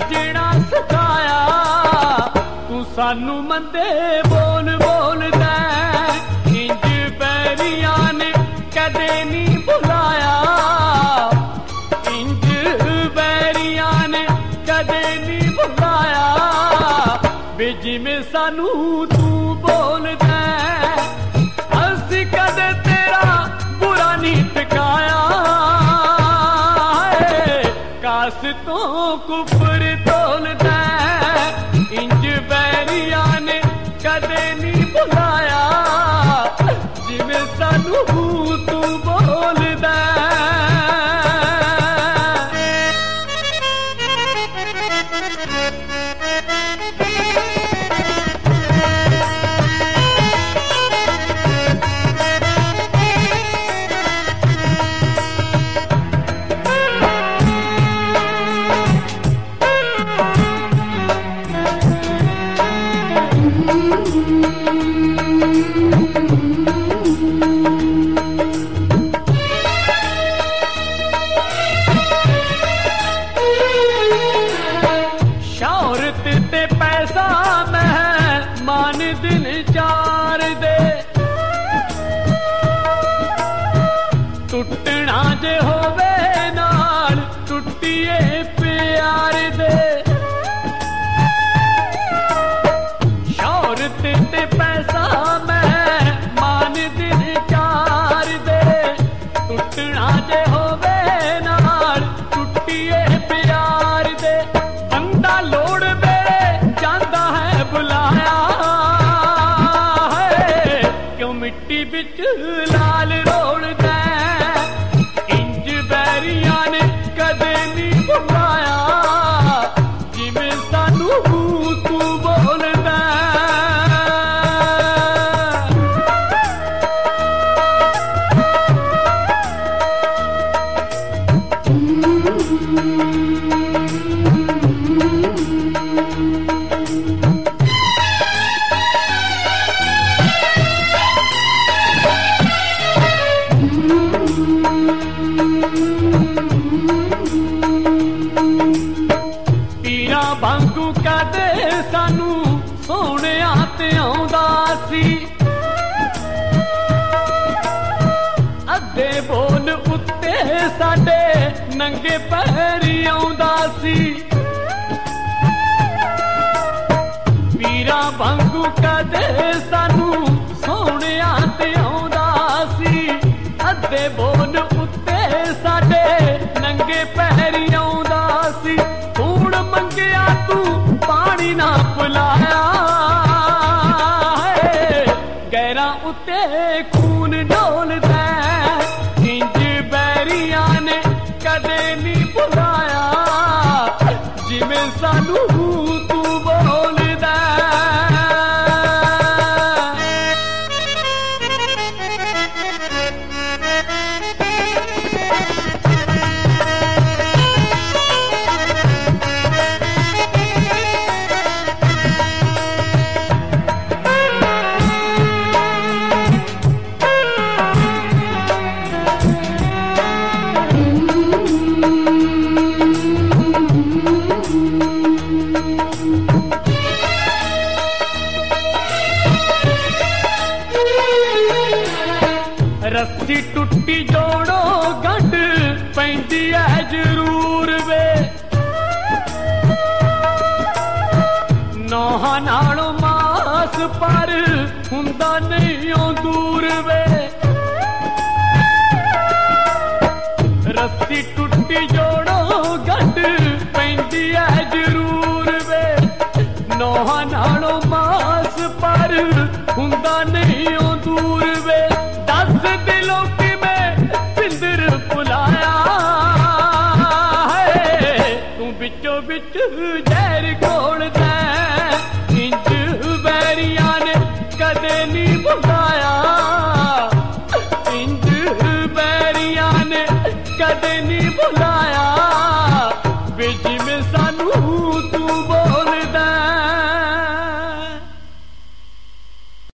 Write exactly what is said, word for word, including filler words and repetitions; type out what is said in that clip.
नचना सिखाया तू सानू मंदे बोल बोलदा इंज बैरियां ने कदे नहीं बुलाया इंज बैरियां ने कदे नहीं बुलाया वे जिवें सानू तू बोलदा असी कदे तेरा बुरा नहीं टकाया कास तो कुफर तोलदा इंज बैरियां ने कदे नहीं बुलाया जिवें सानू तू बोलदा शौहरत ते पैसा मैं मान दिल चार दे टुटना जे होवे नाल टुटिए प्यार दे शौहरत ते पैसा मैं मान दिल चार दे टुटना जे होवे नाल टुटिए प्यार दे बंदा लोड़ बेड़े जांदा है बुलाया है क्यों मिट्टी बिच लाल रोलदा इंज बैरियां ने कदे नहीं बुलाया जिवें सानू तू बोलदा पीरा वांगू कदे सानू सोहणिया ते आउंदा सी अद्धे बोल उत्ते साडे नंगे पैरी आउंदा सी पीरा वांगू कदे सानू सोहणिया ते आउंदा सी अद्धे बोल उत्ते साडे नंगे पैरी आउंदा सी खून मंगिया तू पानी ना पिलाया गैरा उत्ते खून डोलदा इंज बैरियां ने कदे नहीं बुलाया जिवें सानू तू बोलदा रस्सी टुट्टी जोड़ो गंढ पैंदी है जरूर वे नौहां नालों मास पर हुंदा नहीं ओ दूर वे रस्सी टुट्टी जोड़ो गंढ पैंदी है जरूर वे नौहां नालों मास पर हुंदा नहीं ओ